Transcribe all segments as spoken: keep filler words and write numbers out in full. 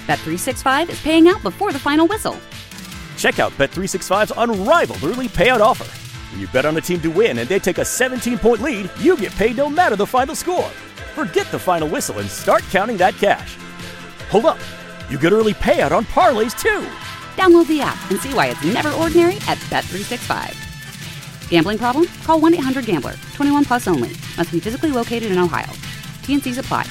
Bet three sixty-five is paying out before the final whistle. Check out Bet three sixty-five's unrivaled early payout offer. When you bet on a team to win and they take a seventeen-point lead, you get paid no matter the final score. Forget the final whistle and start counting that cash. Hold up. You get early payout on parlays, too. Download the app and see why it's never ordinary at Bet three sixty-five. Gambling problem? Call one eight hundred gambler. twenty-one plus only. Must be physically located in Ohio. T N Cs apply.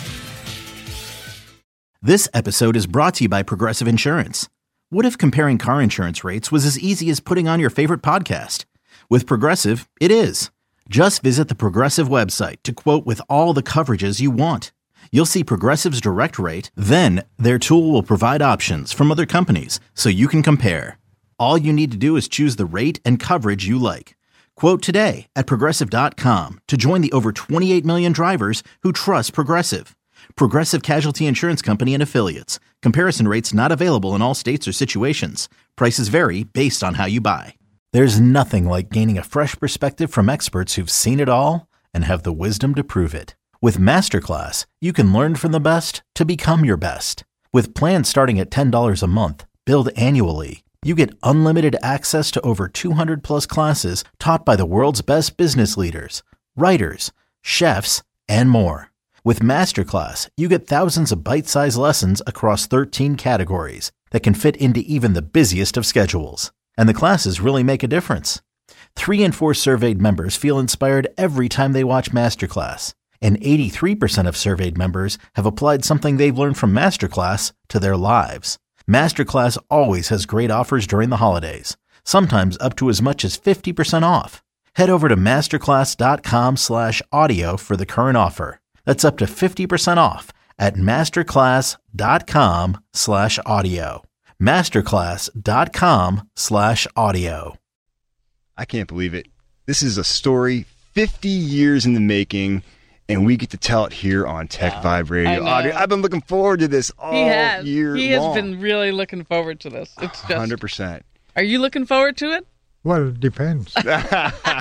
This episode is brought to you by Progressive Insurance. What if comparing car insurance rates was as easy as putting on your favorite podcast? With Progressive, it is. Just visit the Progressive website to quote with all the coverages you want. You'll see Progressive's direct rate, then their tool will provide options from other companies so you can compare. All you need to do is choose the rate and coverage you like. Quote today at Progressive dot com to join the over twenty-eight million drivers who trust Progressive. Progressive Casualty Insurance Company and Affiliates. Comparison rates not available in all states or situations. Prices vary based on how you buy. There's nothing like gaining a fresh perspective from experts who've seen it all and have the wisdom to prove it. With Masterclass, you can learn from the best to become your best. With plans starting at ten dollars a month, billed annually, you get unlimited access to over two hundred plus classes taught by the world's best business leaders, writers, chefs, and more. With Masterclass, you get thousands of bite-sized lessons across thirteen categories that can fit into even the busiest of schedules. And the classes really make a difference. Three in four surveyed members feel inspired every time they watch Masterclass. And eighty-three percent of surveyed members have applied something they've learned from Masterclass to their lives. Masterclass always has great offers during the holidays, sometimes up to as much as fifty percent off. Head over to masterclass.com slash audio for the current offer. That's up to fifty percent off at masterclass.com slash audio. Masterclass.com slash audio. I can't believe it. This is a story fifty years in the making, and we get to tell it here on Tech wow. Vibe Radio. Audrey, I've been looking forward to this all he has. year He long. has been really looking forward to this. It's just one hundred percent. Are you looking forward to it? Well, it depends. Depends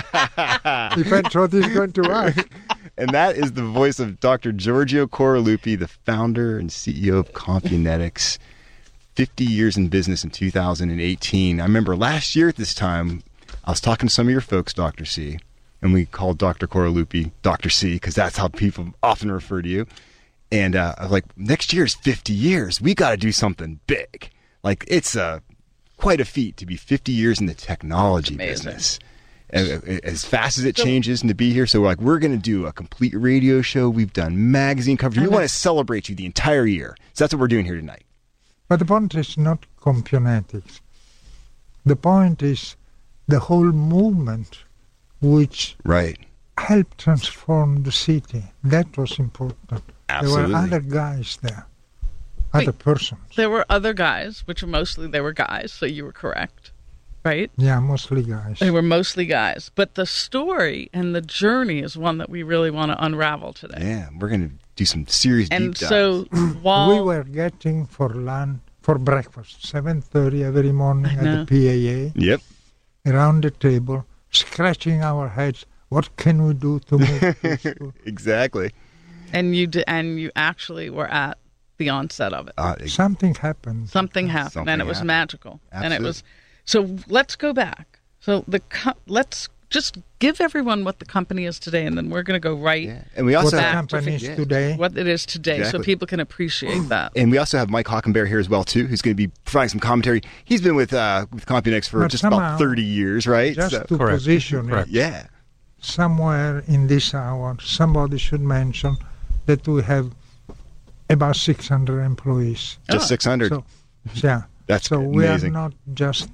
what he's going to ask. And that is the voice of Doctor Giorgio Coraluppi, the founder and C E O of Compunetics. fifty years in business in two thousand eighteen. I remember last year at this time, I was talking to some of your folks, Doctor C, and we called Doctor Coraluppi Doctor C because that's how people often refer to you. And uh, I was like, next year is fifty years. We got to do something big. Like, it's a, quite a feat to be fifty years in the technology business. As fast as it changes and to be here. So we're like, we're going to do a complete radio show. We've done magazine coverage. We want to celebrate you the entire year. So that's what we're doing here tonight. But the point is not Compunetics. The point is the whole movement which right. helped transform the city. That was important. Absolutely. There were other guys there, other Wait, persons. There were other guys, which mostly they were guys, so you were correct, right? Yeah, mostly guys. They were mostly guys. But the story and the journey is one that we really want to unravel today. Yeah, we're going to do some serious and deep dives. So while we were getting for lunch, for breakfast, seven thirty every morning at the P A A. Yep. Around the table, scratching our heads. What can we do to move this? Exactly. And you did, and you actually were at the onset of it. Uh, it Something happened. Something happened, Something and it was happened. magical. Absolutely. And it was. So let's go back. So the co- let's just give everyone what the company is today, and then we're going to go right. Yeah. And we also what have the company is yeah. today. What it is today, Exactly. so people can appreciate that. And we also have Mike Hockenberry here as well too, who's going to be providing some commentary. He's been with uh, with Compunetics for But just somehow, about thirty years, right? Just So- to Correct. position Correct. it, yeah. somewhere in this hour, somebody should mention that we have about six hundred employees. Just Oh. six hundred. So, yeah. That's so we amazing. are not just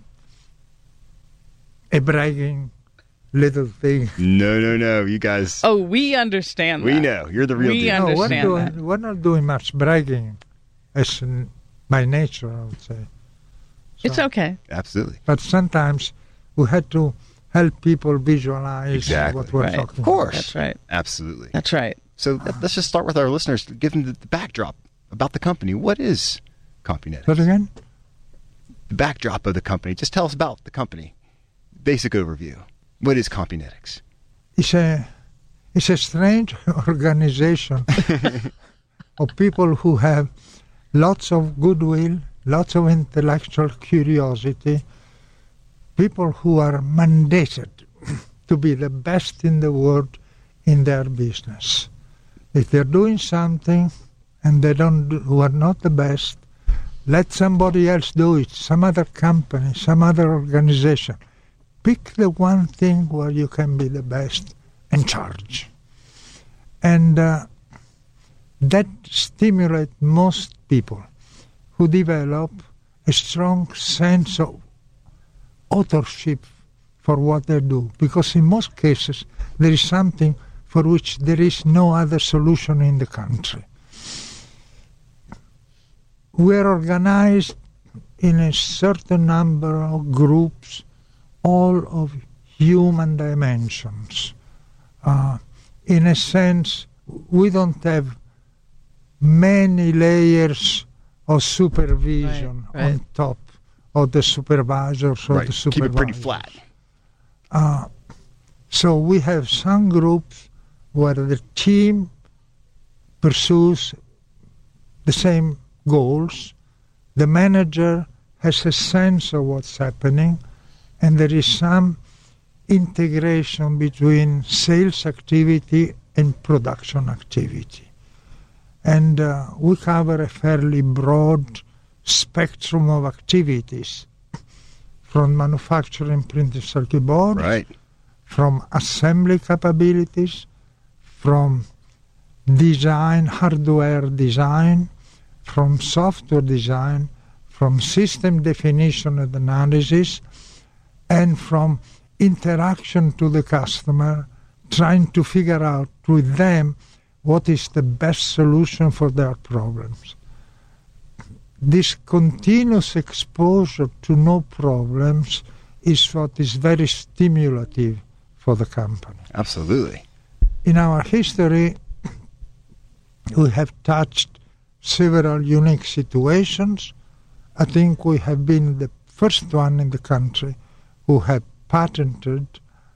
a bragging little thing. No, no, no. You guys, Oh, we understand we that. know. You're the real We deal. No, we're, understand doing, that. we're not doing much bragging, as in, by nature, I would say. It's So- okay. Absolutely. But sometimes we had to help people visualize Exactly. what we're Right. talking Of course. That's right. Absolutely. That's right. So th- let's just start with our listeners, give them the, the backdrop about the company. What is Compunetics? about. But again, The backdrop of the company. Just tell us about the company. Basic overview. What is Compunetics? it's a, it's a strange organization of people who have lots of goodwill, lots of intellectual curiosity, people who are mandated to be the best in the world in their business. If they're doing something and they don't do, who are not the best, let somebody else do it, some other company, some other organization. Pick the one thing where you can be the best and charge. And uh, that stimulates most people who develop a strong sense of authorship for what they do, because in most cases there is something for which there is no other solution in the country. We are organized in a certain number of groups, all of human dimensions. Uh, in a sense, we don't have many layers of supervision right, right. on top of the supervisors or Right. the supervisors. Keep it pretty flat. Uh, so we have some groups where the team pursues the same goals, the manager has a sense of what's happening, and there is some integration between sales activity and production activity. And uh, we cover a fairly broad spectrum of activities, from manufacturing printed circuit boards, Right. from assembly capabilities, from design, hardware design, from software design, from system definition and analysis, and from interaction to the customer, trying to figure out with them what is the best solution for their problems. This continuous exposure to no problems is what is very stimulative for the company. Absolutely. In our history, we have touched several unique situations. I think we have been the first one in the country who have patented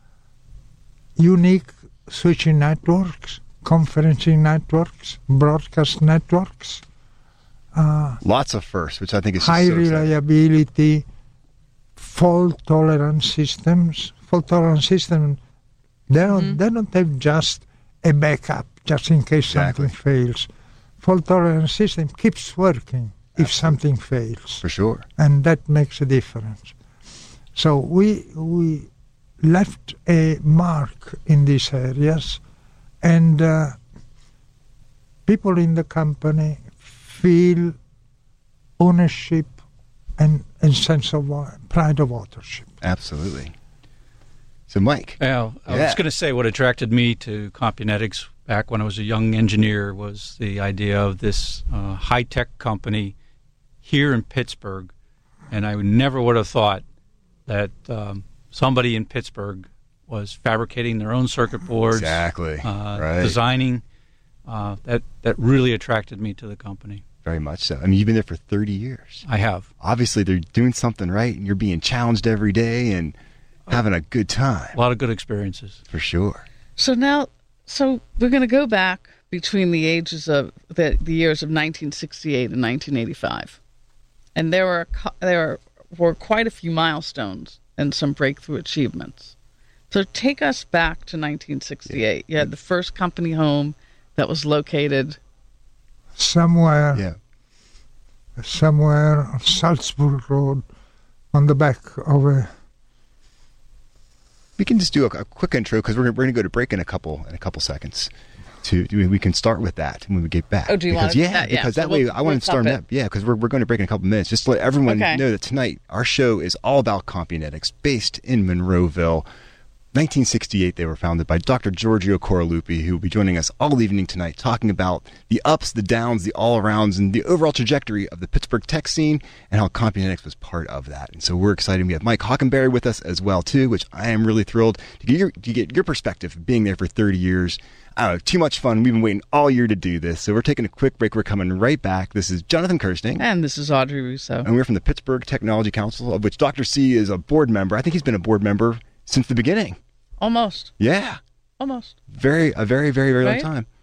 unique switching networks, conferencing networks, broadcast networks, uh, Lots of firsts, which I think is just high so exciting. reliability, fault-tolerant systems. Fault-tolerant systems, they don't, Mhm. they don't have just a backup, just in case Exactly. something fails. Fault-tolerant system keeps working if something fails, For sure. and that makes a difference. So we we left a mark in these areas, and uh, people in the company feel ownership and a sense of uh, pride of authorship. Absolutely. So, Mike. Yeah, I Yeah. was going to say what attracted me to Compunetics back when I was a young engineer was the idea of this uh, high-tech company here in Pittsburgh, and I never would have thought that um, somebody in Pittsburgh was fabricating their own circuit boards, Exactly. uh, Right. designing. Uh, that that really attracted me to the company. Very much so. I mean, you've been there for thirty years. I have. Obviously, they're doing something right, and you're being challenged every day and having a good time. A lot of good experiences. For sure. So now, so we're going to go back between the ages of the, the years of nineteen sixty-eight and nineteen eighty-five, and there were co- there were quite a few milestones and some breakthrough achievements. So take us back to nineteen sixty-eight. You had the first company home that was located. Somewhere, Yeah. somewhere on Salzburg Road, on the back of a We can just do a, a quick intro because we're, we're going to go to break in a couple in a couple seconds. To we can start with that when we get back. Oh, do you because, want to do yeah, that? Yeah, because so that way we'll- I we'll want to storm stop that. Yeah, because we're we're going to break in a couple minutes. Just to let everyone Okay. know that tonight our show is all about Compunetics, based in Monroeville. nineteen sixty-eight, they were founded by Doctor Giorgio Coraluppi, who will be joining us all evening tonight, talking about the ups, the downs, the all-arounds, and the overall trajectory of the Pittsburgh tech scene and how Compunetics was part of that. And so we're excited. We have Mike Hockenberry with us as well, too, which I am really thrilled to get your, to get your perspective of being there for thirty years. I don't know, too much fun. We've been waiting all year to do this. So we're taking a quick break. We're coming right back. This is Jonathan Kirsting. And this is Audrey Russo. And we're from the Pittsburgh Technology Council, of which Doctor C is a board member. I think he's been a board member since the beginning. Almost. Yeah. Almost. Very, a very, very, very Right? long time.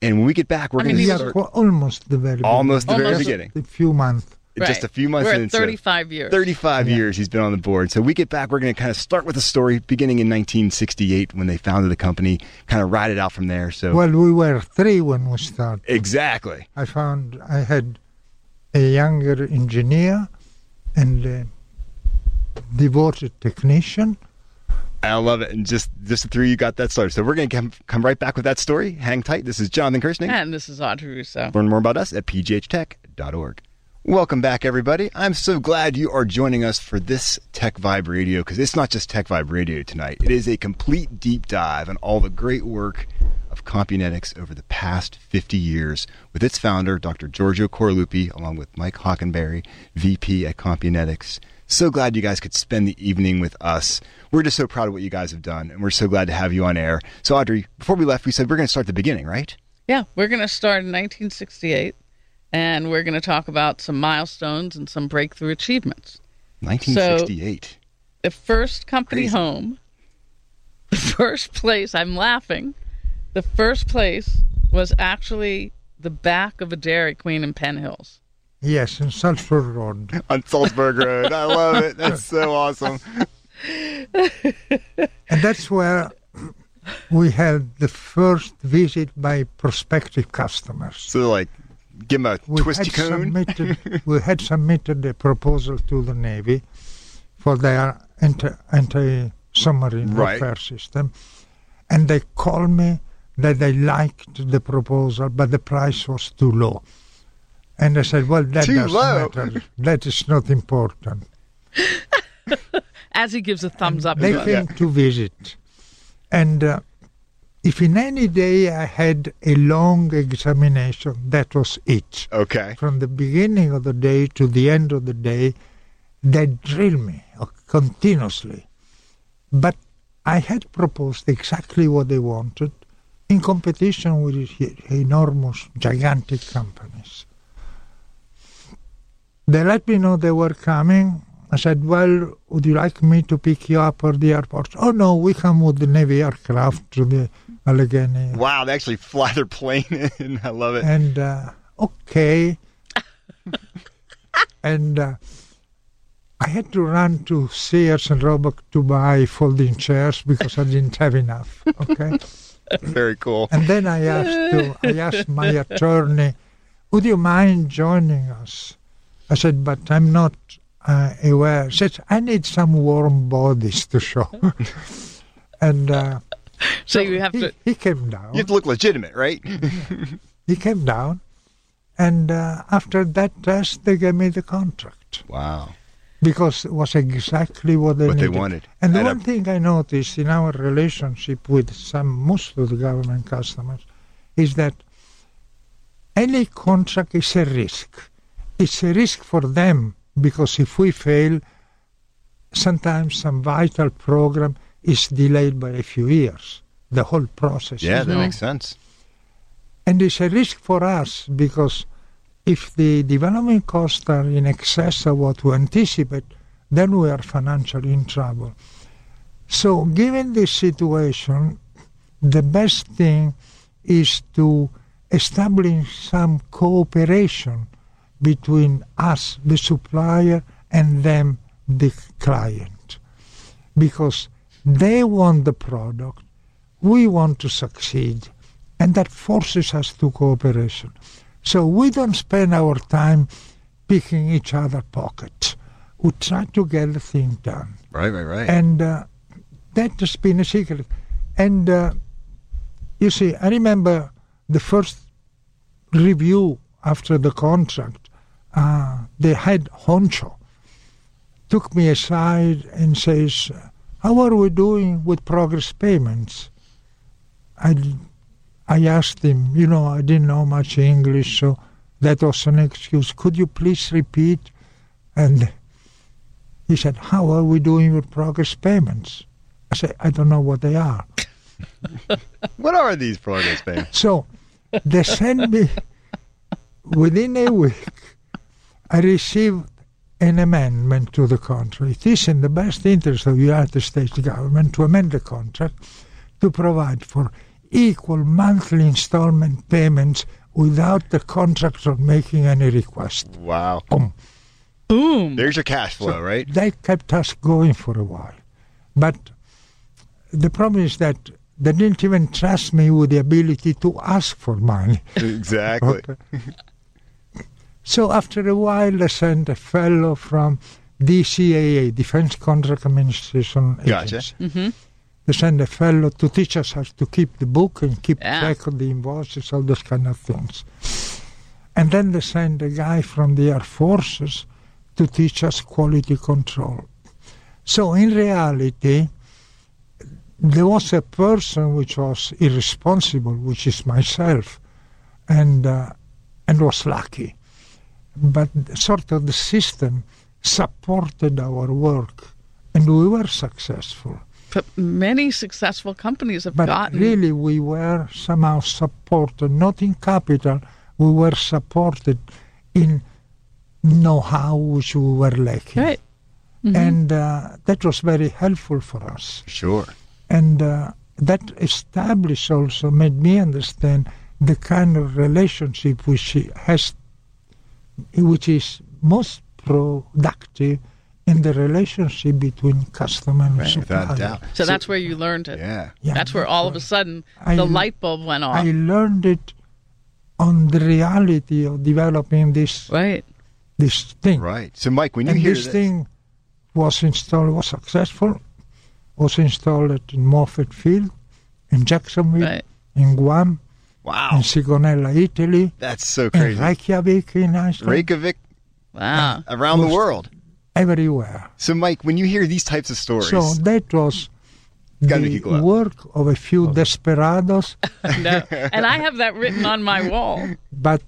And when we get back, we're I going mean, to he start well, almost the very almost the very Almost. beginning. a few months. Just a few months We're in. at so thirty-five years. thirty-five years he's been on the board. So we get back, we're going to kind of start with the story beginning in nineteen sixty-eight when they founded the company, kind of ride it out from there. So Well, we were three when we started. Exactly. I found I had a younger engineer and a devoted technician. I love it. And just, just the three of you got that started. So we're going to come, come right back with that story. Hang tight. This is Jonathan Kirsting. And this is Audrey Rousseau. Learn more about us at p g h tech dot org. Welcome back, everybody. I'm so glad you are joining us for this Tech Vibe Radio, because it's not just Tech Vibe Radio tonight. It is a complete deep dive on all the great work of Compunetics over the past fifty years with its founder, Doctor Giorgio Coraluppi, along with Mike Hockenberry, V P at Compunetics. So glad you guys could spend the evening with us. We're just so proud of what you guys have done, and we're so glad to have you on air. So, Audrey, before we left, we said we're going to start at the beginning, right? Yeah, we're going to start in nineteen sixty-eight, and we're going to talk about some milestones and some breakthrough achievements. nineteen sixty-eight. So, the first company Crazy. home, the first place, I'm laughing, the first place was actually the back of a Dairy Queen in Penn Hills. Yes, in Salford Road. On Salzburg Road. I love it. That's so awesome. And that's where we had the first visit by prospective customers. So, like, give them a We twisty had, cone. submitted, we had submitted a proposal to the Navy for their anti, anti-submarine Right. warfare system. And they called me that they liked the proposal, but the price was too low. And I said, well, that Too doesn't low. matter. That is not important. As he gives a thumbs up. They to us. came to visit. And uh, if in any day I had a long examination, that was it. Okay. From the beginning of the day to the end of the day, they drill me uh, continuously. But I had proposed exactly what they wanted in competition with enormous, gigantic companies. They let me know they were coming. I said, well, would you like me to pick you up at the airport? Oh, no, we come with the Navy aircraft to the Allegheny. Wow, they actually fly their plane in. I love it. And, uh, okay. and uh, I had to run to Sears and Roebuck to buy folding chairs because I didn't have enough, okay? Very cool. And then I asked, to, I asked my attorney, would you mind joining us? I said, but I'm not uh, aware. She said, I need some warm bodies to show. and uh, So you have he, to. he came down. You have to look legitimate, right? He came down. And uh, after that test, they gave me the contract. Wow. Because it was exactly what they What they needed. wanted. And the And, uh, one thing I noticed in our relationship with some, most of the government customers, is that any contract is a risk. It's a risk for them because if we fail, sometimes some vital program is delayed by a few years. The whole process. Yeah, is that long. makes sense. And it's a risk for us because if the development costs are in excess of what we anticipate, then we are financially in trouble. So given this situation, the best thing is to establish some cooperation between us, the supplier, and them, the client. Because they want the product, we want to succeed, and that forces us to cooperation. So we don't spend our time picking each other's pockets. We try to get the thing done. Right, right, right. And uh, that has been a secret. And uh, you see, I remember the first review after the contract, uh, the head honcho took me aside and says, how are we doing with progress payments? I, I asked him, you know, I didn't know much English, so that was an excuse. Could you please repeat? And he said, how are we doing with progress payments? I said, I don't know what they are. What are these progress payments? So they sent me, within a week, I received an amendment to the contract. It is in the best interest of the United States government to amend the contract to provide for equal monthly installment payments without the contractor making any request. Wow. Boom. Boom. There's your cash flow, So right? They kept us going for a while. But the problem is that they didn't even trust me with the ability to ask for money. Exactly. Okay. So after a while, they sent a fellow from D C A A, Defense Contract Administration Gotcha. Agency. Mm-hmm. They sent a fellow to teach us how to keep the book and keep Yeah. track of the invoices, all those kind of things. And then they sent a guy from the Air Forces to teach us quality control. So in reality, there was a person which was irresponsible, which is myself, and uh, and was lucky. But sort of the system supported our work, and we were successful. But many successful companies have But gotten. really, we were somehow supported, not in capital, we were supported in know-how which we were lacking. Right. Mm-hmm. And uh, that was very helpful for us. Sure. And uh, that established also made me understand the kind of relationship which has, which is most productive in the relationship between customer and Right. supplier. Without a doubt. So that's where you learned it. Yeah. Yeah, That's where all of a sudden I- the light bulb went off. I learned it on the reality of developing this Right. this thing. Right. So, Mike, when you And hear this this, thing was installed, was successful, was installed in Moffett Field, in Jacksonville, Right. in Guam, in wow, Sigonella, Italy, that's so in crazy. Reykjavik, in Iceland, Reykjavik, Wow. around the world. everywhere. So, Mike, when you hear these types of stories, So that was Gotta make you the glow. work of a few desperados, No. And I have that written on my wall. but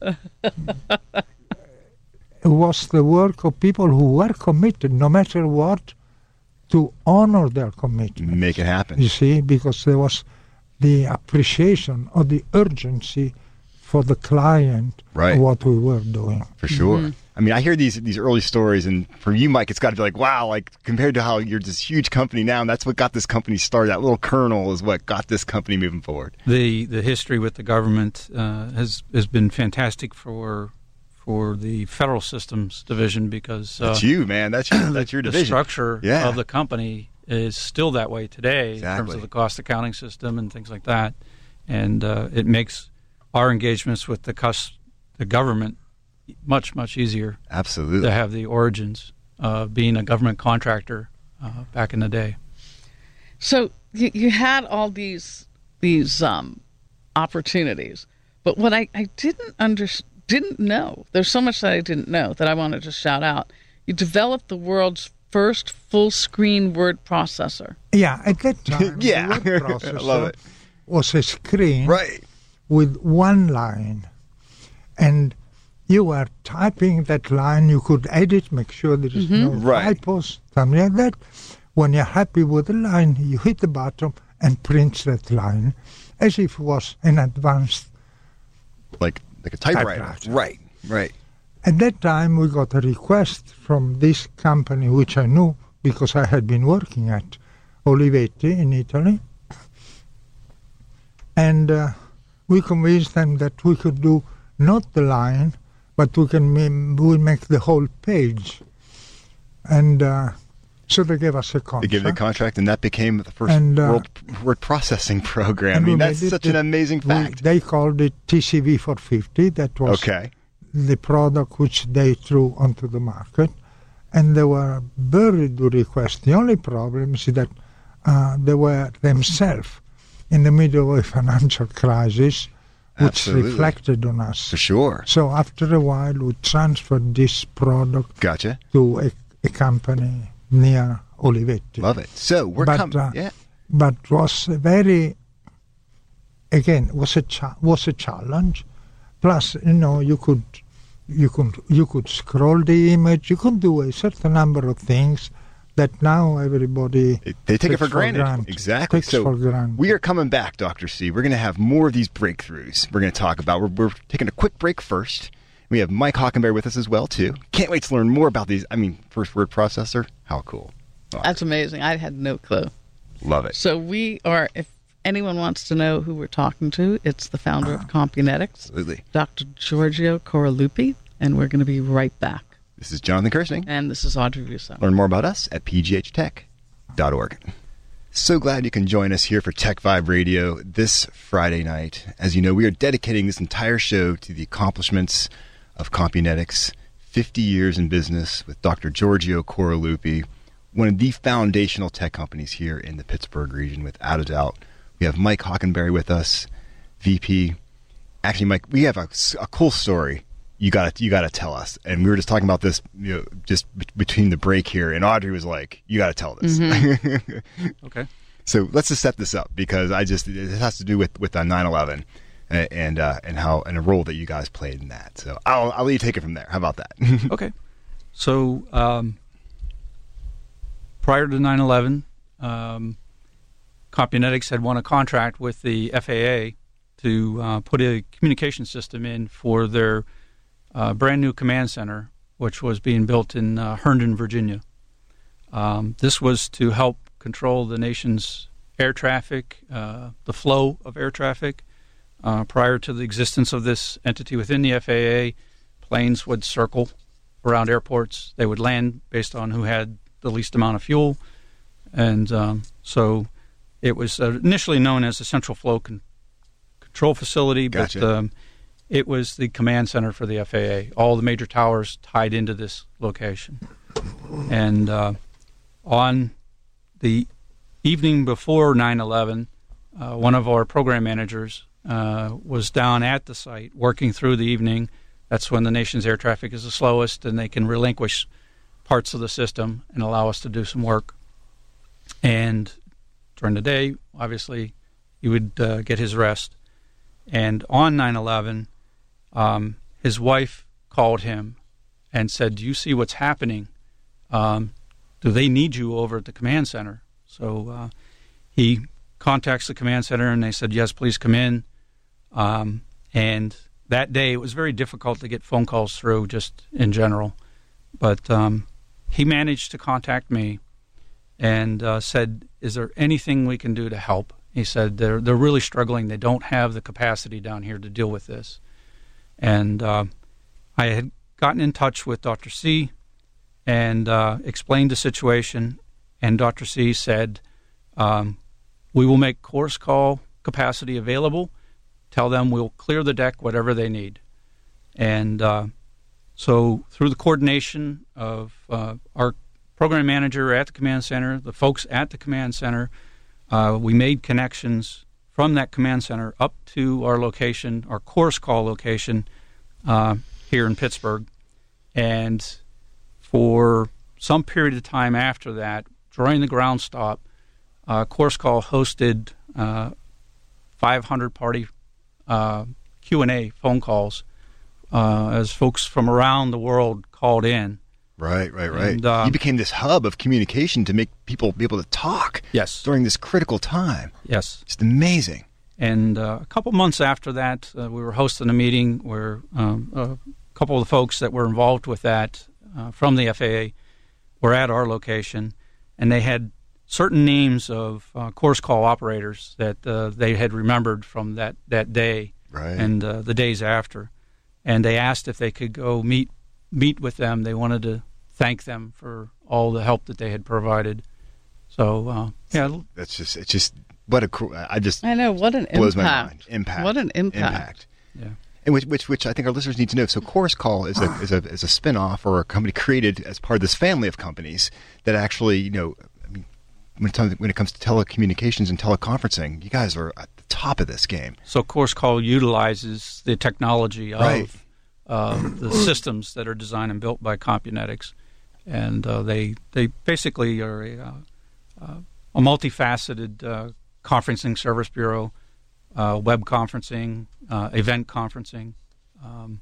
it was the work of people who were committed, no matter what, to honor their commitment. make it happen. You see, because there was the appreciation of the urgency for the client Right. of what we were doing. For sure. Mm-hmm. I mean, I hear these these early stories, and for you, Mike, it's got to be like, wow, like compared to how you're this huge company now, and that's what got this company started. That little kernel is what got this company moving forward. The the history with the government uh, has has been fantastic for for the federal systems division because uh, That's you, man. That's your, that's your the division. structure Yeah. of the company is still that way today in terms Exactly. of the cost accounting system and things like that, and uh, it makes our engagements with the cus- the government much much easier Absolutely. to have the origins of being a government contractor uh, back in the day. So you, you had all these these um, opportunities, but what I, I didn't under, didn't know, there's so much that I didn't know that I wanted to shout out. You developed the world's first full-screen word processor. Yeah, at that time, Yeah. the word I processor love it. was a screen Right. with one line. And you were typing that line, you could edit, make sure there is no Right. typos, something like that. When you're happy with the line, you hit the button and print that line as if it was an advanced. Like like a typewriter. Typewriter. Right. Right. At that time, we got a request from this company, which I knew because I had been working at Olivetti in Italy. And uh, we convinced them that we could do not the line, but we can ma- we make the whole page. And uh, so they gave us a They contract. gave the contract, and that became the first And, uh, world word processing program. I And we mean, that's made it such an that amazing we- fact. They called it T C V four fifty. That was Okay. the product which they threw onto the market. And there were very good requests. The only problem is that uh, they were themselves in the middle of a financial crisis, which Absolutely. reflected on us. For sure. So after a while, we transferred this product Gotcha. to a, a company near Olivetti. Love it. So we're But, coming. uh, yeah. But was a very, again, was a cha- was a challenge. Plus, you know, you could, you could, you could scroll the image. You could do a certain number of things that now everybody It- They take it takes for granted. granted. Exactly. Takes so for granted. we are coming back, Doctor C. We're going to have more of these breakthroughs we're going to talk about. We're, we're taking a quick break first. We have Mike Hockenberry with us as well, too. Can't wait to learn more about these. I mean, first word processor. How cool. Oh, That's amazing. I had no clue. love it. So we are, if anyone wants to know who we're talking to, it's the founder of Compunetics, Absolutely. Doctor Giorgio Coraluppi, and we're going to be right back. This is Jonathan Kirsting. And this is Audrey Russo. Learn more about us at p g h tech dot org. So glad you can join us here for Tech Vibe Radio this Friday night. As you know, we are dedicating this entire show to the accomplishments of Compunetics, fifty years in business with Doctor Giorgio Coraluppi, one of the foundational tech companies here in the Pittsburgh region, without a doubt. We have Mike Hockenberry with us, V P. Actually, Mike, we have a, a cool story you got you got to tell us. And we were just talking about this, you know, just b- between the break here, and Audrey was like, "You got to tell this." Mm-hmm. Okay. So let's just set this up, because I just it has to do with with uh, nine eleven and uh, and how and a role that you guys played in that. So I'll I'll let you take it from there. How about that? Okay. So um, prior to nine eleven, um, Compunetics had won a contract with the F A A to uh, put a communication system in for their uh, brand new command center, which was being built in uh, Herndon, Virginia. Um, this was to help control the nation's air traffic, uh, the flow of air traffic. Uh, prior to the existence of this entity within the F A A, planes would circle around airports. They would land based on who had the least amount of fuel. And um, so it was uh, initially known as the Central Flow Con- Control Facility, Gotcha. but um, it was the command center for the F A A. All the major towers tied into this location. And uh, on the evening before nine eleven, uh, one of our program managers uh, was down at the site working through the evening. That's when the nation's air traffic is the slowest, and they can relinquish parts of the system and allow us to do some work. And during the day, obviously, he would uh, get his rest. And on nine eleven, um, his wife called him and said, "Do you see what's happening? Um, do they need you over at the command center?" So uh, he contacts the command center, and they said, "Yes, please come in." Um, and that day, it was very difficult to get phone calls through, just in general. But um, he managed to contact me and uh, said, "Is there anything we can do to help?" He said, they're, they're really struggling. They don't have the capacity down here to deal with this. And uh, I had gotten in touch with Doctor C and uh, explained the situation, and Doctor C said, um, we will make course call capacity available. Tell them we'll clear the deck, whatever they need. And uh, so through the coordination of uh, our program manager at the command center, the folks at the command center, uh, we made connections from that command center up to our location, our course call location uh, here in Pittsburgh. And for some period of time after that, during the ground stop, uh, Course Call hosted uh, five hundred party uh, Q and A phone calls uh, as folks from around the world called in. Right, right, right. And, uh, you became this hub of communication to make people be able to talk Yes. during this critical time. Yes. It's amazing. And uh, a couple months after that, uh, we were hosting a meeting where um, a couple of the folks that were involved with that uh, from the F A A were at our location, and they had certain names of uh, course call operators that uh, they had remembered from that, that day Right. and uh, the days after. And they asked if they could go meet meet with them. They wanted to thank them for all the help that they had provided. So, uh, yeah. That's just, it's just, what a cool, I just, I know, what an blows impact. my mind. Impact. What an impact. Impact. Yeah. And which, which, which I think our listeners need to know. So, Course Call is a is a is a spin-off or a company created as part of this family of companies that actually, you know, I mean, when it comes when it comes to telecommunications and teleconferencing, you guys are at the top of this game. So Course Call utilizes the technology of Right. uh, the systems that are designed and built by Compunetics, and uh, they they basically are a, uh, uh, a multifaceted uh, conferencing service bureau. Uh, web conferencing, uh, event conferencing. Um,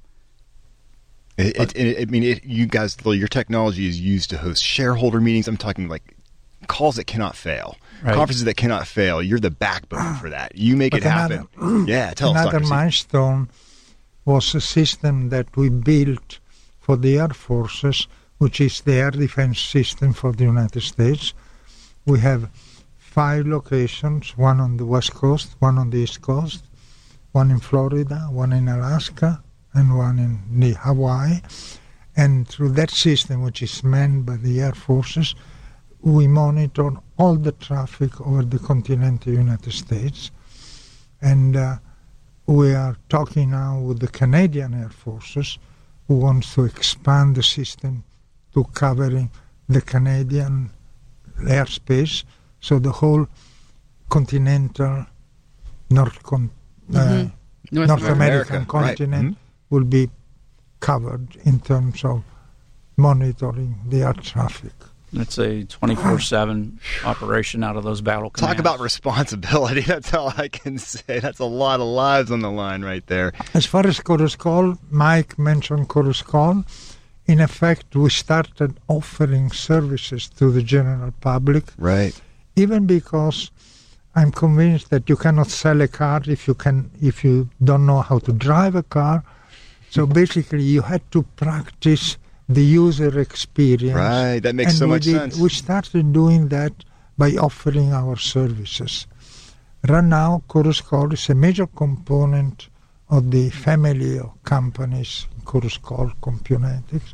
It, it, it, I mean, it, you guys, your technology is used to host shareholder meetings. I'm talking like calls that cannot fail, Right. conferences that cannot fail. You're the backbone for that. You make But it happen. another- yeah, tell us, Another Doctor C. milestone was a system that we built for the Air Forces, which is the air defense system for the United States. We have five locations, one on the West Coast, one on the East Coast, one in Florida, one in Alaska, and one in the Hawaii. And through that system, which is manned by the Air Forces, we monitor all the traffic over the continental United States. And uh, we are talking now with the Canadian Air Forces, who wants to expand the system to covering the Canadian airspace, so the whole continental North, con- uh, Mm-hmm. North North America. American America, continent right. Mhm. will be covered in terms of monitoring the air traffic. It's a twenty-four seven operation out of those battle commands. Talk about responsibility. That's all I can say. That's a lot of lives on the line right there. As far as Chorus Call, Mike mentioned Chorus Call. In effect, we started offering services to the general public, Right. even because I'm convinced that you cannot sell a car if you can if you don't know how to drive a car. So basically, you had to practice the user experience. Right. That makes And so we much did- sense. We started doing that by offering our services. Right now, Chorus Call is a major component of the family of companies, Chorus Call, Compunetics.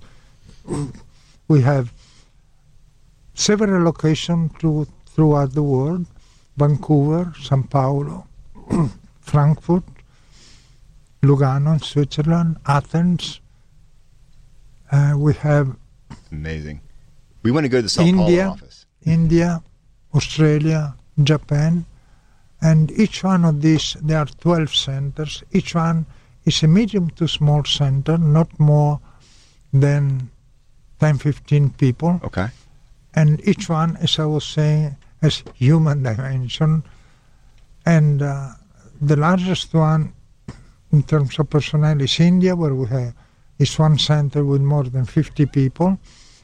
We have several locations through, throughout the world: Vancouver, São Paulo, Frankfurt, Lugano in Switzerland, Athens. Uh, we have Amazing. We want to go to the Sao India. Paulo office. India, Australia, Japan, and each one of these, there are twelve centers. Each one is a medium to small center, not more than ten, fifteen people. Okay. And each one, as I was saying, has human dimension. And uh, the largest one in terms of personnel is India, where we have is one center with more than fifty people.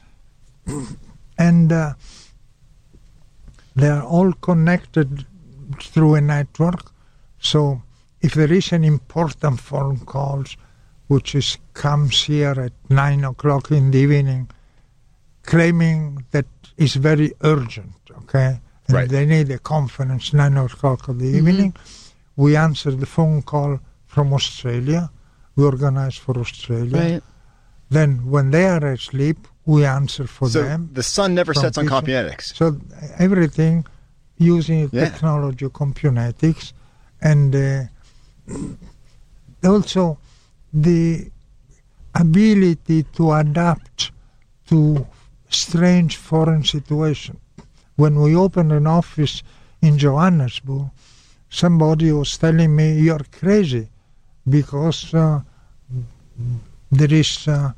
And uh, they are all connected through a network. So if there is an important phone call, which is comes here at nine o'clock in the evening, claiming that it's very urgent, okay? And Right. they need a conference nine o'clock in the evening. We answer the phone call from Australia. We organize for Australia. Right. Then when they are asleep, we answer for So them. the sun never from sets on Houston. Compunetics. So everything using Yeah. technology, Compunetics, and uh, also the ability to adapt to strange foreign situations. When we opened an office in Johannesburg, somebody was telling me, "You're crazy," because uh, there is uh,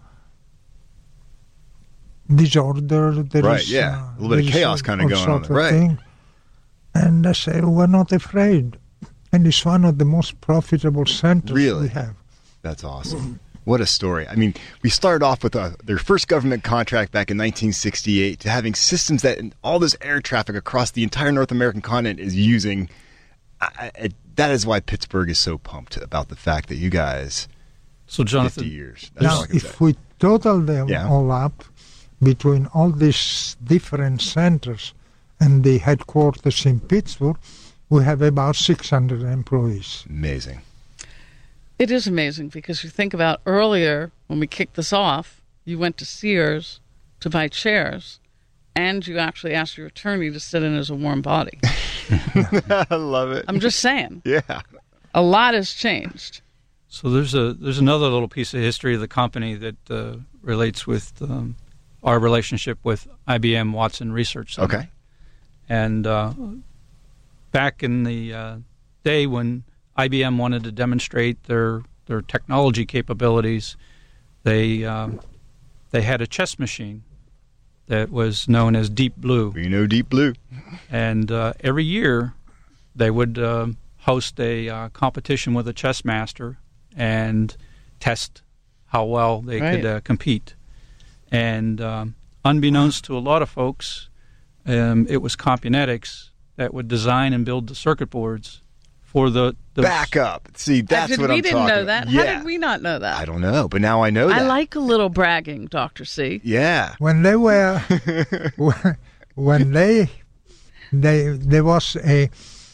disorder, there Right, is yeah. uh, A little bit of there is chaos all- kinda all going sort on of there. Right. thing. And I say, we're not afraid. And it's one of the most profitable centers Really? we have. That's awesome. What a story. I mean, we started off with a, their first government contract back in nineteen sixty-eight to having systems that all this air traffic across the entire North American continent is using. I, I, that is why Pittsburgh is so pumped about the fact that you guys, So, Jonathan, fifty years. That's Now, all I can if say. we total them Yeah. all up between all these different centers and the headquarters in Pittsburgh, we have about six hundred employees. Amazing. It is amazing because you think about earlier when we kicked this off, you went to Sears to buy chairs, and you actually asked your attorney to sit in as a warm body. I love it. I'm just saying, Yeah. a lot has changed. So there's a there's another little piece of history of the company that uh, relates with um, our relationship with I B M Watson Research Center. Okay. And uh, back in the uh, day when I B M wanted to demonstrate their their technology capabilities, they um, they had a chess machine that was known as Deep Blue. We know Deep Blue. And uh, every year, they would um host a uh, competition with a chess master and test how well they Right. could uh, compete. And um, unbeknownst to a lot of folks, um, it was Compunetics that would design and build the circuit boards for the those, Back up. See, that's Did, what we I'm didn't talking know about. that. Yeah. How did we not know that? I don't know, but now I know that. I like a little bragging, Doctor C. Yeah. When they were, when they they, there was a,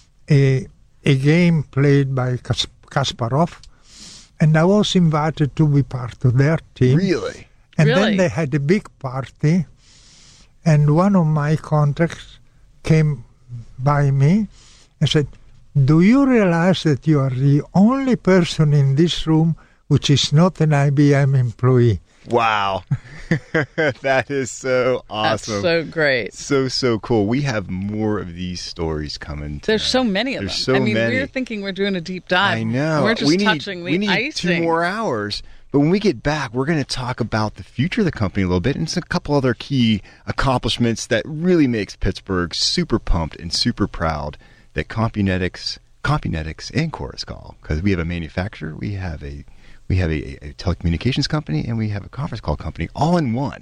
a, a game played by Kas- Kasparov, and I was invited to be part of their team. Really? And Really? then they had a big party, and one of my contacts came by me and said, do you realize that you are the only person in this room which is not an I B M employee? Wow. That is so awesome. That's so great. So, so cool. We have more of these stories coming. There's tonight. so many of There's them. so I mean, many. we're thinking we're doing a deep dive. I know. We're just we need, touching the we need icing. two more hours. But when we get back, we're going to talk about the future of the company a little bit and some couple other key accomplishments that really makes Pittsburgh super pumped and super proud that Compunetics, Compunetics and Chorus Call, because we have a manufacturer, we have a we have a, a telecommunications company, and we have a conference call company, all in one,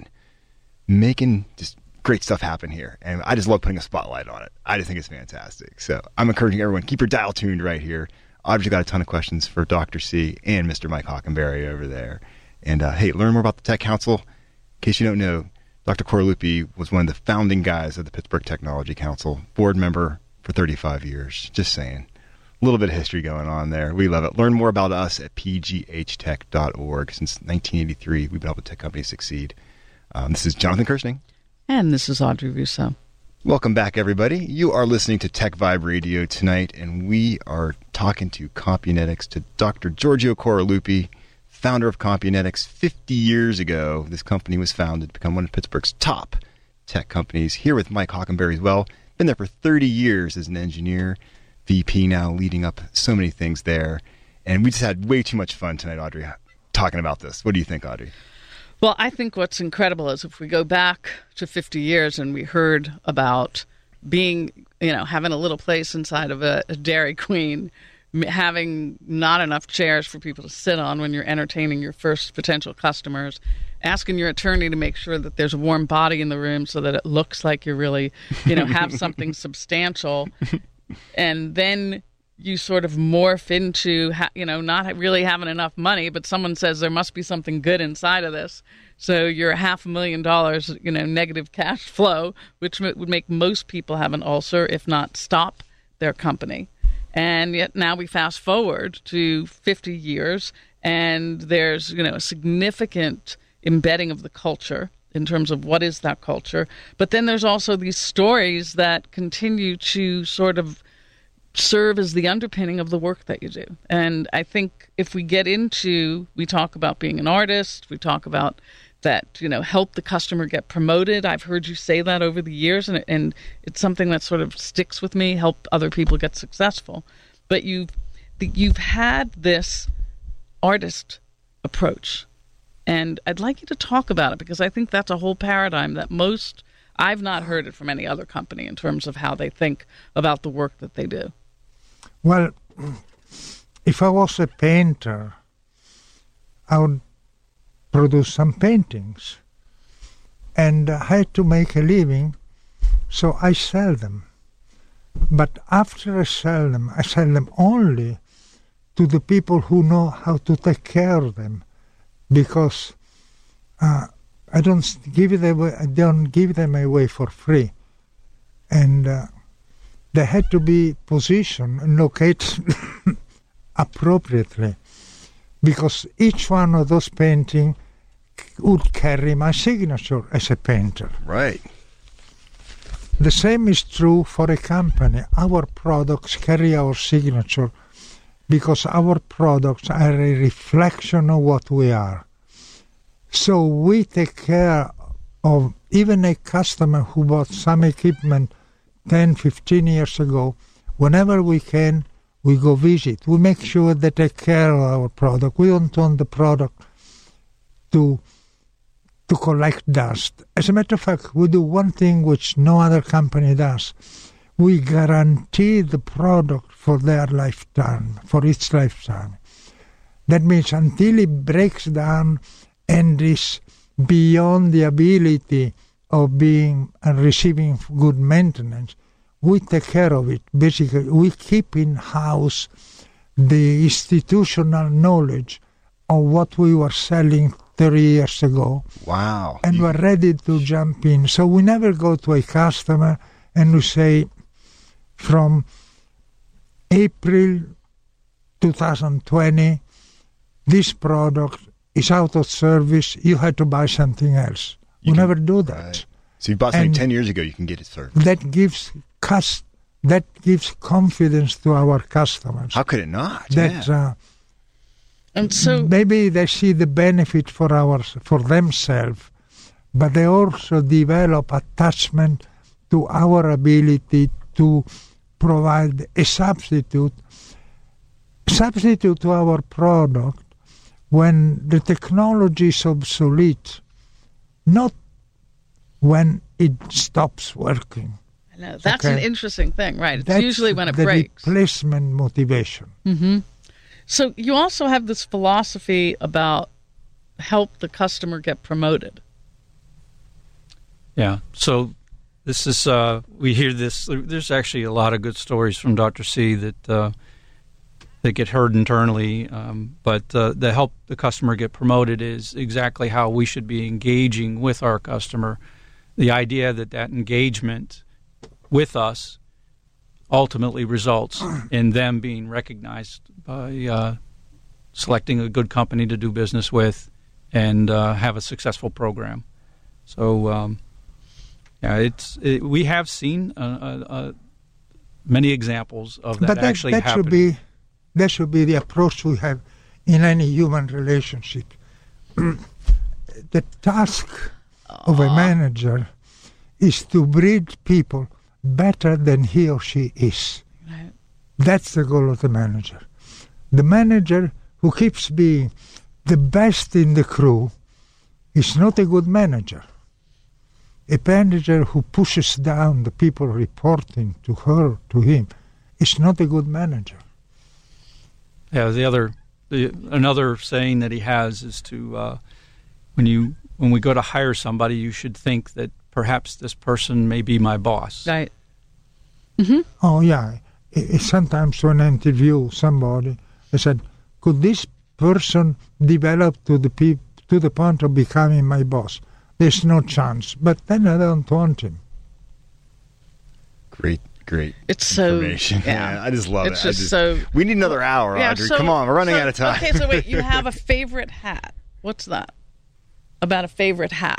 making just great stuff happen here. And I just love putting a spotlight on it. I just think it's fantastic. So I'm encouraging everyone, keep your dial tuned right here. Audrey's got a ton of questions for Doctor C and Mister Mike Hockenberry over there. And, uh, hey, learn more about the Tech Council. In case you don't know, Doctor Corlupi was one of the founding guys of the Pittsburgh Technology Council, board member for thirty-five years. Just saying. A little bit of history going on there. We love it. Learn more about us at p g h tech dot org. Since nineteen eighty-three, we've been helping tech companies succeed. Um, this is Jonathan Kirsting. And this is Audrey Russo. Welcome back, everybody. You are listening to Tech Vibe Radio tonight, and we are talking to Compunetics, to Doctor Giorgio Corlupi, founder of Compunetics. fifty years ago, this company was founded to become one of Pittsburgh's top tech companies. Here with Mike Hockenberry as well. Been there for thirty years as an engineer, V P now, leading up so many things there. And we just had way too much fun tonight, Audrey, talking about this. What do you think, Audrey? Well, I think what's incredible is if we go back to fifty years and we heard about being, you know, having a little place inside of a, a Dairy Queen, m- having not enough chairs for people to sit on when you're entertaining your first potential customers, asking your attorney to make sure that there's a warm body in the room so that it looks like you're really, you know, have something substantial. And then you sort of morph into, ha- you know, not really having enough money, but someone says there must be something good inside of this. So you're a half a million dollars, you know, negative cash flow, which m- would make most people have an ulcer, if not stop their company. And yet now we fast forward to fifty years, and there's, you know, a significant embedding of the culture in terms of what is that culture. But then there's also these stories that continue to sort of serve as the underpinning of the work that you do. And I think if we get into, we talk about being an artist, we talk about that, you know, help the customer get promoted. I've heard you say that over the years, and, and it's something that sort of sticks with me, help other people get successful. But you've, you've had this artist approach. And I'd like you to talk about it, because I think that's a whole paradigm that most, I've not heard it from any other company in terms of how they think about the work that they do. Well, if I was a painter, I would produce some paintings. And I had to make a living, so I sell them. But after I sell them, I sell them only to the people who know how to take care of them. Because uh, I don't give it away, I don't give them away for free, and uh, they had to be positioned and located appropriately, because each one of those paintings would carry my signature as a painter. Right. The same is true for a company. Our products carry our signature, because our products are a reflection of what we are. So we take care of even a customer who bought some equipment ten, fifteen years ago. Whenever we can, we go visit. We make sure they take care of our product. We don't want the product to, to collect dust. As a matter of fact, we do one thing which no other company does. We guarantee the product for their lifetime, for its lifetime. That means until it breaks down and is beyond the ability of being and receiving good maintenance, we take care of it. Basically, we keep in-house the institutional knowledge of what we were selling thirty years ago. Wow. And we're ready to jump in. So we never go to a customer and we say, from April twenty twenty, this product is out of service, you had to buy something else. You we can- never do that. Right. So you bought something And ten years ago, you can get it served. That gives cus- that gives confidence to our customers. How could it not? that yeah. uh, And so, maybe they see the benefit for our for themselves, but they also develop attachment to our ability to provide a substitute substitute to our product when the technology is obsolete, not when it stops working. I know, that's an Okay. interesting thing, right? It's That's usually when it the breaks. replacement motivation. So you also have this philosophy about help the customer get promoted. Yeah. So this is uh, we hear this. There's actually a lot of good stories from Doctor C that uh, that get heard internally. Um, but uh, the help the customer get promoted is exactly how we should be engaging with our customer. The idea that that engagement with us ultimately results in them being recognized by uh, selecting a good company to do business with and uh, have a successful program. So. Um, Yeah, it's it, we have seen uh, uh, uh, many examples of that But that, actually that happening. should be that should be the approach we have in any human relationship. The task of a manager is to breed people better than he or she is. Right. That's the goal of the manager. The manager who keeps being the best in the crew is not a good manager. A manager who pushes down the people reporting to her, to him, is not a good manager. Yeah, the other the, another saying that he has is to uh, when you when we go to hire somebody, you should think that perhaps this person may be my boss. Right. Oh, yeah. I- I- Sometimes when I interview somebody, I said, could this person develop to the peop- to the point of becoming my boss? There's no chance. But then I don't want him. Great, great It's so information. yeah. I just love It's it. I just just, so- we need another hour, Yeah, Audrey. so- Come on, we're running so- out of time. Okay, so wait, you have a favorite hat. What's that? About a favorite hat.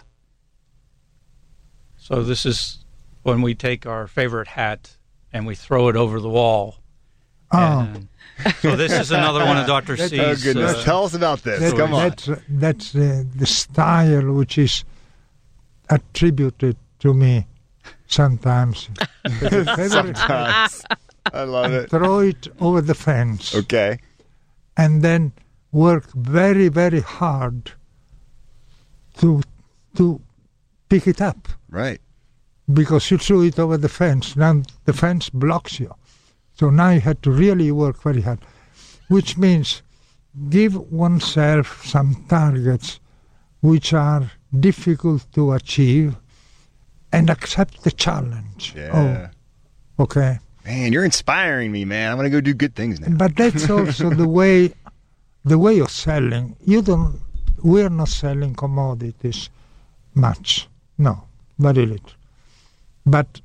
So this is when we take our favorite hat and we throw it over the wall. Oh, And, so this is another one of Doctor That- C's. Oh, goodness. uh, Tell us about this. that- Come on. that's, that's uh, the style which is attributed to me sometimes. The favorite hat, Sometimes. I love it. throw it over the fence. Okay. And then work very, very hard to to pick it up, Right. because you threw it over the fence. Now the fence blocks you. So now you have to really work very hard, which means give oneself some targets which are difficult to achieve and accept the challenge. Yeah. Oh, okay. Man, you're inspiring me, man. I'm going to go do good things now. But that's also the way the way of selling. You don't we're not selling commodities much. No, very little. But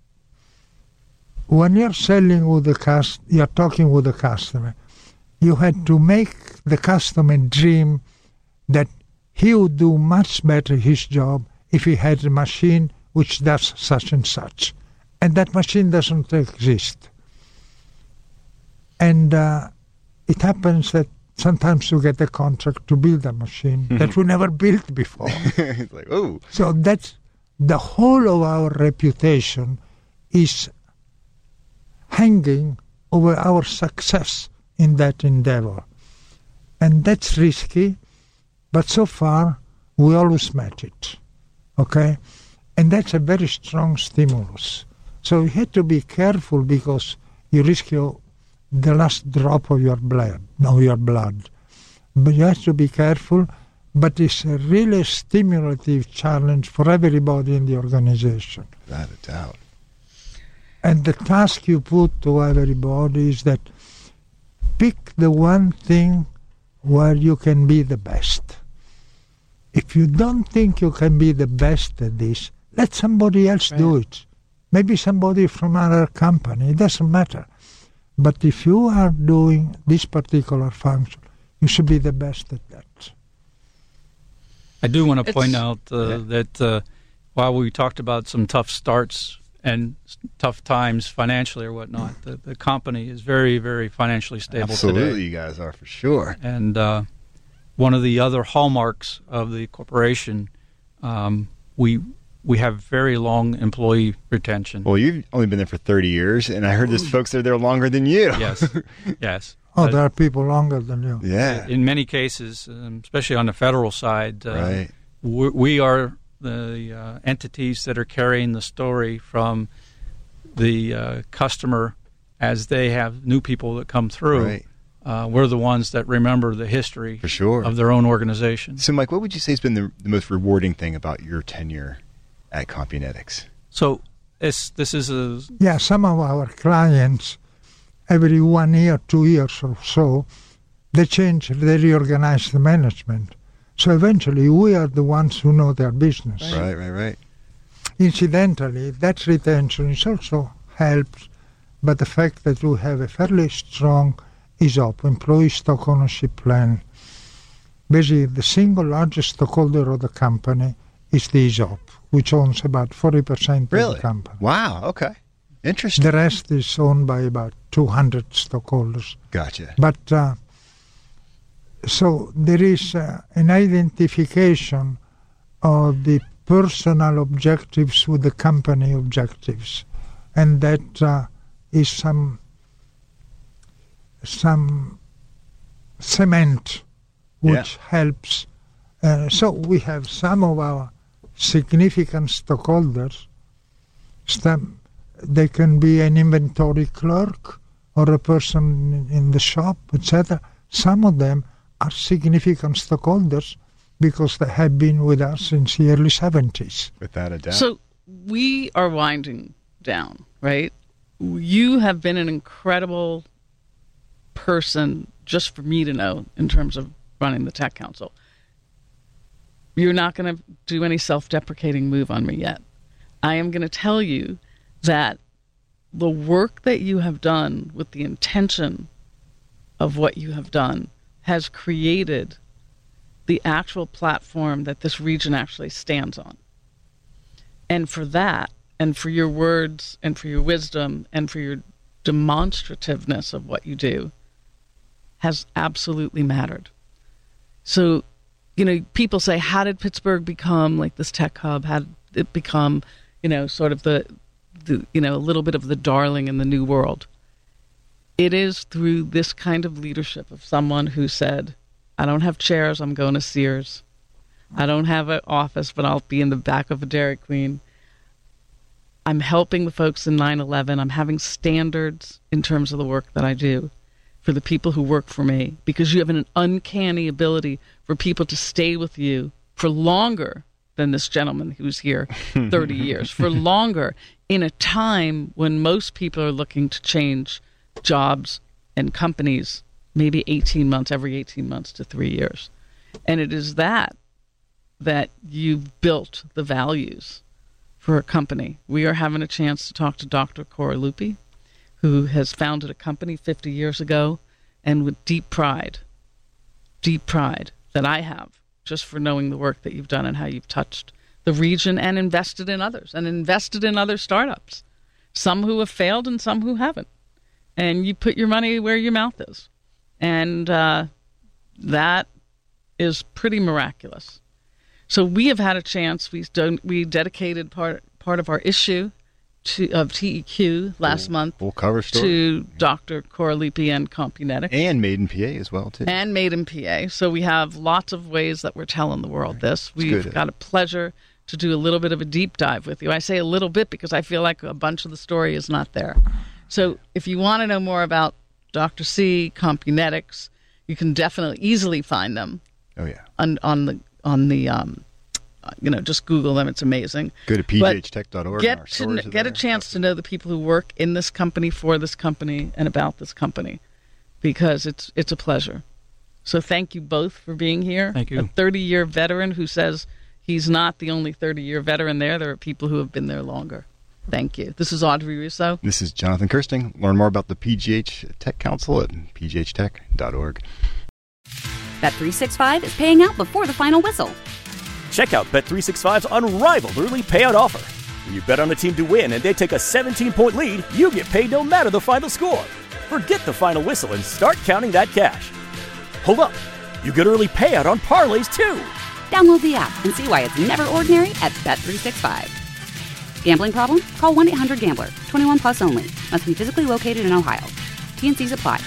when you're selling with the cust you're talking with the customer, you had to make the customer dream that he would do much better his job if he had a machine which does such and such. And that machine doesn't exist. And uh, it happens that sometimes you get a contract to build a machine that we never built before. It's like, oh, So that's the whole of our reputation is hanging over our success in that endeavor. And that's risky, but so far we always match it. Okay? And that's a very strong stimulus. So you have to be careful because you risk your, the last drop of your blood, of your blood. But you have to be careful. But it's a really stimulative challenge for everybody in the organization. without a doubt. And the task you put to everybody is that pick the one thing where you can be the best. If you don't think you can be the best at this, let somebody else do it. maybe somebody from another company. It doesn't matter. But if you are doing this particular function, you should be the best at that. I do want to It's- point out uh, Yeah. that uh, while we talked about some tough starts and s- tough times financially or whatnot, the, the company is very, very financially stable Absolutely, today. you guys are for sure. And uh, one of the other hallmarks of the corporation, um, we we have very long employee retention. Well, you've only been there for thirty years, and I heard there's folks that are there longer than you. Yes, yes. Oh, Uh, there are people longer than you. Yeah. in many cases, um, especially on the federal side, uh, Right. we, we are the uh, entities that are carrying the story from the uh, customer as they have new people that come through. Right. Uh, we're the ones that remember the history For sure. of their own organization. So, Mike, what would you say has been the, the most rewarding thing about your tenure at Compunetics? So this, this is a Yeah, some of our clients, every one year, two years or so, they change, they reorganize the management. So eventually we are the ones who know their business. Right, right, right. Incidentally, that retention is also helped by the fact that we have a fairly strong E S O P, employee stock ownership plan. Basically, the single largest stockholder of the company is the E S O P, which owns about forty percent of Really? the company. Wow, okay. Interesting. The rest is owned by about two hundred stockholders. Gotcha. But uh, so there is uh, an identification of the personal objectives with the company objectives, and that uh, is some some cement which helps. Uh, so we have some of our significant stockholders. Some, they can be an inventory clerk or a person in, in the shop, et cetera. Some of them are significant stockholders because they have been with us since the early seventies. Without a doubt. So we are winding down, right? You have been an incredible person just for me to know in terms of running the Tech Council. You're not going to do any self-deprecating move on me yet. I am going to tell you that the work that you have done with the intention of what you have done has created the actual platform that this region actually stands on. And for that, and for your words, and for your wisdom, and for your demonstrativeness of what you do, has absolutely mattered. So, you know, people say, how did Pittsburgh become like this tech hub? How did it become, you know, sort of the, the you know, a little bit of the darling in the new world? It is through this kind of leadership of someone who said, I don't have chairs, I'm going to Sears. I don't have an office, but I'll be in the back of a Dairy Queen. I'm helping the folks in nine eleven. I'm having standards in terms of the work that I do for the people who work for me, because you have an uncanny ability for people to stay with you for longer than this gentleman who's here thirty years, for longer, in a time when most people are looking to change jobs and companies maybe eighteen months, every eighteen months to three years. And it is that that you've built the values for a company. We are having a chance to talk to Doctor Coralupi, who has founded a company fifty years ago, and with deep pride, deep pride that I have, just for knowing the work that you've done and how you've touched the region and invested in others, and invested in other startups, some who have failed and some who haven't. And you put your money where your mouth is. And uh, that is pretty miraculous. So we have had a chance. We've done, we dedicated part part of our issue to, of T E Q last Full- month full cover story. to Doctor Coralupi and Compunetics. And made in P A as well, too. And made in P A. So we have lots of ways that we're telling the world this. We've good. got a pleasure to do a little bit of a deep dive with you. I say a little bit because I feel like a bunch of the story is not there. So if you want to know more about Doctor C, Compunetics, you can definitely easily find them Oh, yeah. on, on the, on the um, uh, you know, just Google them. It's amazing. Go to p g h tech dot org. and our Get, to, stories kn- are get a there. chance to know the people who work in this company, for this company, and about this company, because it's it's a pleasure. So thank you both for being here. Thank you. A thirty-year veteran who says he's not the only thirty-year veteran there. There are people who have been there longer. Thank you. This is Audrey Russo. This is Jonathan Kirsting. Learn more about the P G H Tech Council at p g h tech dot org. Bet three sixty-five is paying out before the final whistle. Check out Bet three sixty-five's unrivaled early payout offer. When you bet on a team to win and they take a seventeen-point lead, you get paid no matter the final score. Forget the final whistle and start counting that cash. Hold up. You get early payout on parlays, too. Download the app and see why it's never ordinary at Bet three sixty-five. Gambling problem? Call one eight hundred gambler. twenty-one plus only. Must be physically located in Ohio. T N Cs apply.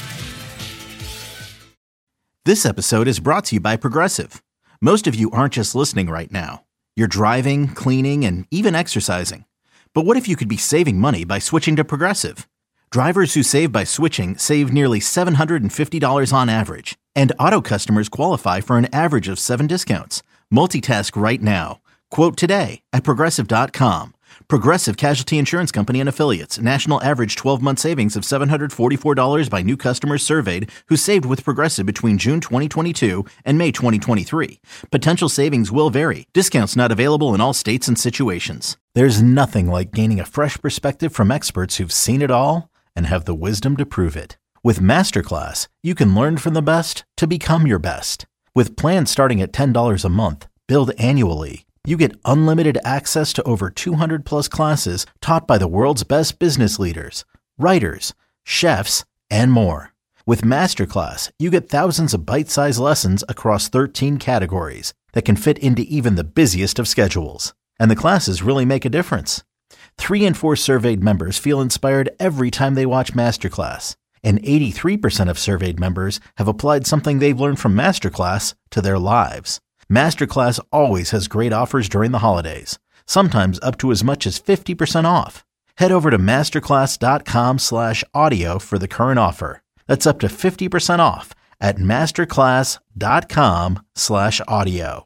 This episode is brought to you by Progressive. Most of you aren't just listening right now. You're driving, cleaning, and even exercising. But what if you could be saving money by switching to Progressive? Drivers who save by switching save nearly seven hundred fifty dollars on average. And auto customers qualify for an average of seven discounts. Multitask right now. Quote today at Progressive dot com. Progressive Casualty Insurance Company and Affiliates. National average twelve-month savings of seven hundred forty-four dollars by new customers surveyed who saved with Progressive between June twenty twenty-two and May twenty twenty-three. Potential savings will vary. Discounts not available in all states and situations. There's nothing like gaining a fresh perspective from experts who've seen it all and have the wisdom to prove it. With Masterclass, you can learn from the best to become your best. With plans starting at ten dollars a month, billed annually, you get unlimited access to over two hundred plus classes taught by the world's best business leaders, writers, chefs, and more. With Masterclass, you get thousands of bite-sized lessons across thirteen categories that can fit into even the busiest of schedules. And the classes really make a difference. Three in four surveyed members feel inspired every time they watch Masterclass. And eighty-three percent of surveyed members have applied something they've learned from Masterclass to their lives. Masterclass always has great offers during the holidays, sometimes up to as much as fifty percent off. Head over to masterclass.com slash audio for the current offer. That's up to fifty percent off at masterclass.com slash audio.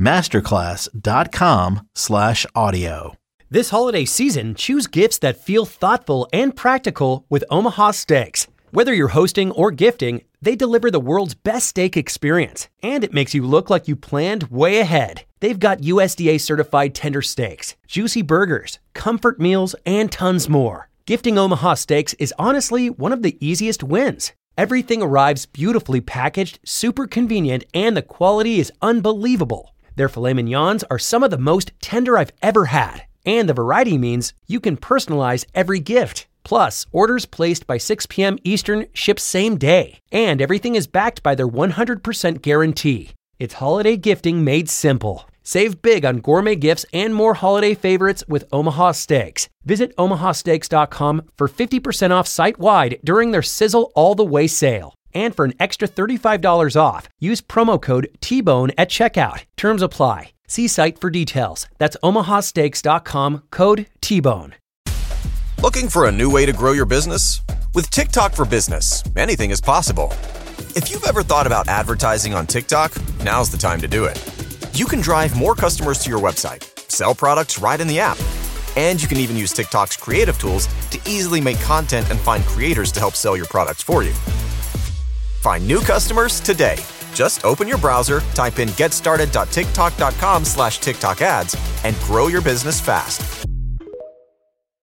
Masterclass.com slash audio. This holiday season, choose gifts that feel thoughtful and practical with Omaha Steaks. Whether you're hosting or gifting, they deliver the world's best steak experience, and it makes you look like you planned way ahead. They've got U S D A-certified tender steaks, juicy burgers, comfort meals, and tons more. Gifting Omaha Steaks is honestly one of the easiest wins. Everything arrives beautifully packaged, super convenient, and the quality is unbelievable. Their filet mignons are some of the most tender I've ever had, and the variety means you can personalize every gift. Plus, orders placed by six p.m. Eastern ship same day, and everything is backed by their one hundred percent guarantee. It's holiday gifting made simple. Save big on gourmet gifts and more holiday favorites with Omaha Steaks. Visit omaha steaks dot com for fifty percent off site-wide during their Sizzle All the Way sale. And for an extra thirty-five dollars off, use promo code T bone at checkout. Terms apply. See site for details. That's omaha steaks dot com, code T bone. Looking for a new way to grow your business? With TikTok for Business, anything is possible. If you've ever thought about advertising on TikTok, now's the time to do it. You can drive more customers to your website, sell products right in the app, and you can even use TikTok's creative tools to easily make content and find creators to help sell your products for you. Find new customers today. Just open your browser, type in getstarted dot tiktok dot com slash TikTok ads, and grow your business fast.